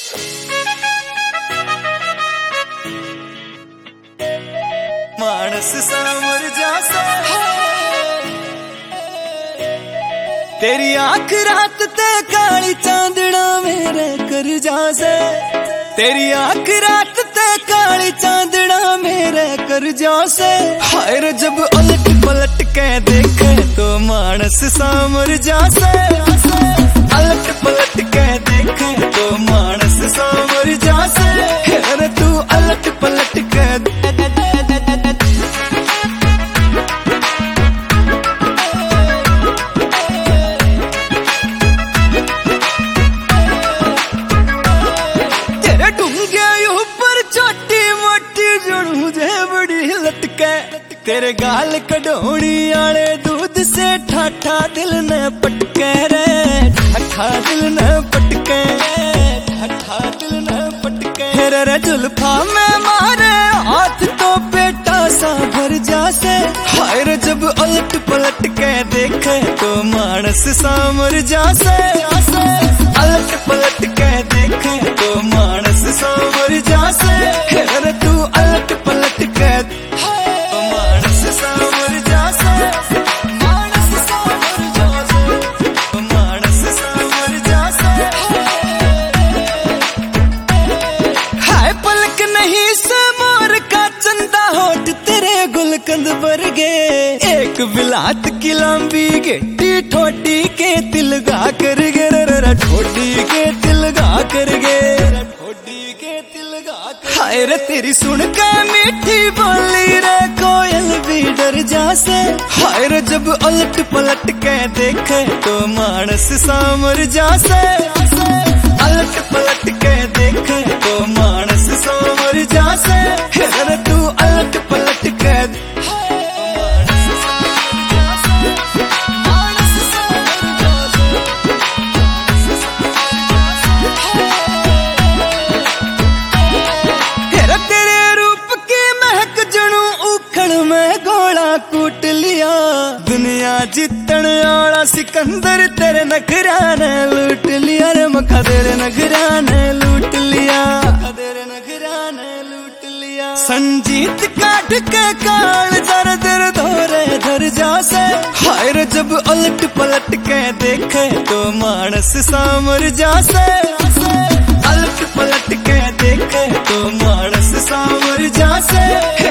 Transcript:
मानस सामर जासा तेरी आंख रात ते काली चांदना मेरे कर जासे। तेरी आंख रात ते काली चांदना मेरे कर जासे। हाय रे जब उलट पलट के देखे तो मानस सामर जासे। उलट पलट के देखे तो मानस सामर जासे। अरे तू उलट पलट के तेरे गाल कढोणी आले दूध से ठाठा दिल न पटके रे। ठाठा दिल न पटके, ठाठा दिल न पटके रे। जुल्फा में मारे हाथ तो बेटा सा भर जासे। हाय रे जब उलट पलट के देखे तो मानस सामर जासे। उलट पलट के देखे तो मानस सामर जासे। अरे तू उलट पलट के कंद बरगे एक बिलात की लंबी गेटी ठोडी के तिलगा कर गे। ठोडी के तिलगा कर गे, ठोडी के तिलगा कर। हाय रे तेरी सुन के मीठी बोली रे कोयल भी डर जासे। हाय रे जब उलट पलट के देखे तो मानस सामर जासे। उलट पलट के देखे तो मानस सामर जासे। अरे तू उलट पलट के कूट लिया। दुनिया जितन आला सिकंदर तेरे नखरा ने लूट लिया रे। मखा तेरे नखरा ने लूट लिया, तेरे नखरा ने लूट लिया। संजीत काट के काल दर दर धोरे धर जासे। हाय रे जब उलट पलट के देखे तो मानस सामर जासे। उलट पलट के देखे तो मानस सामर जासे।